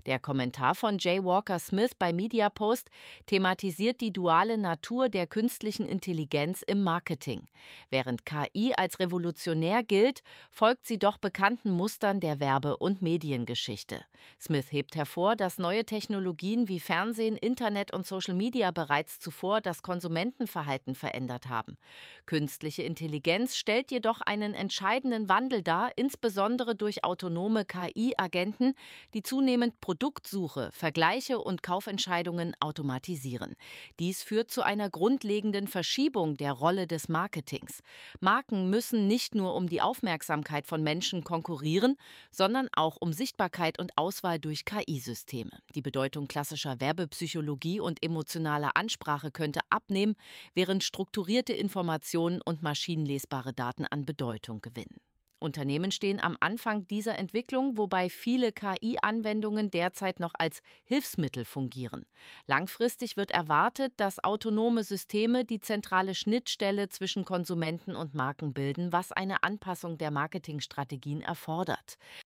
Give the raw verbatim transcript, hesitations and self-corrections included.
Der Kommentar von Jay Walker Smith bei Mediapost thematisiert die duale Natur der künstlichen Intelligenz im Marketing. Während K I als revolutionär gilt, folgt sie doch bekannten Mustern der Werbe- und Mediengeschichte. Smith hebt hervor, dass neue Technologien wie Fernsehen, Internet und Social Media bereits zuvor das Konsumentenverhalten verändert haben. Künstliche Intelligenz stellt jedoch einen entscheidenden Wandel dar, insbesondere durch autonome K I-Agenten, die zunehmend Produktsuche, Vergleiche und Kaufentscheidungen automatisieren. Dies führt zu einer grundlegenden Verschiebung der Rolle des Marketings. Marken müssen nicht nur um die Aufmerksamkeit von Menschen konkurrieren, sondern auch um Sichtbarkeit und Auswahl durch K I-Systeme. Die Bedeutung klassischer Werbepsychologie und emotionaler Ansprache könnte abnehmen, während strukturierte Informationen und maschinenlesbare Daten an Bedeutung gewinnen. Unternehmen stehen am Anfang dieser Entwicklung, wobei viele K I-Anwendungen derzeit noch als Hilfsmittel fungieren. Langfristig wird erwartet, dass autonome Systeme die zentrale Schnittstelle zwischen Konsumenten und Marken bilden, was eine Anpassung der Marketingstrategien erfordert.